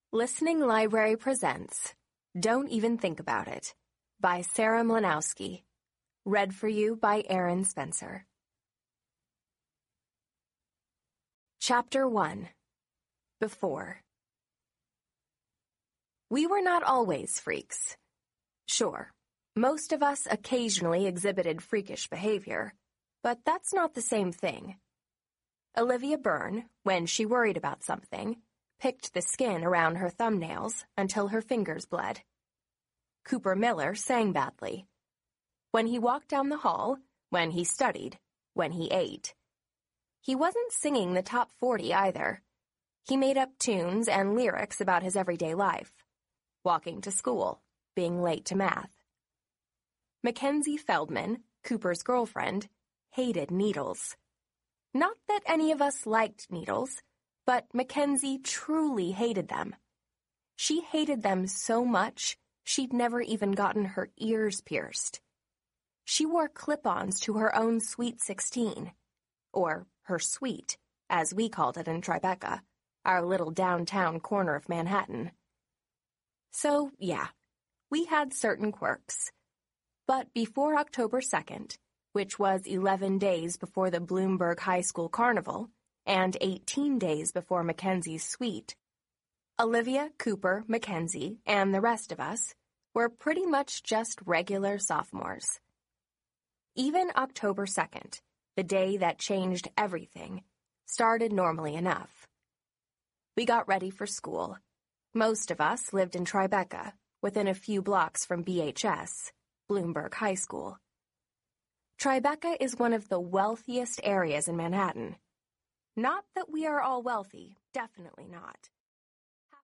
Listening Library presents Don't Even Think About It by Sarah Mlynowski. Read for you by Erin Spencer. Chapter 1. Before. We were not always freaks. Sure, most of us occasionally exhibited freakish behavior, but that's not the same thing. Olivia Byrne, when she worried about something, picked the skin around her thumbnails until her fingers bled. Cooper Miller sang badly. When he walked down the hall, when he studied, when he ate. He wasn't singing the top 40 either. He made up tunes and lyrics about his everyday life. Walking to school, being late to math. Mackenzie Feldman, Cooper's girlfriend, hated needles. Not that any of us liked needles, but Mackenzie truly hated them. She hated them so much, she'd never even gotten her ears pierced. She wore clip-ons to her own Sweet 16, or her suite, as we called it in Tribeca, our little downtown corner of Manhattan. So, yeah, we had certain quirks. But before October 2nd, which was 11 days before the Bloomberg High School Carnival, and 18 days before Mackenzie's suite, Olivia, Cooper, Mackenzie, and the rest of us were pretty much just regular sophomores. Even October 2nd, the day that changed everything, started normally enough. We got ready for school. Most of us lived in Tribeca, within a few blocks from BHS, Bloomberg High School. Tribeca is one of the wealthiest areas in Manhattan. Not that we are all wealthy, definitely not.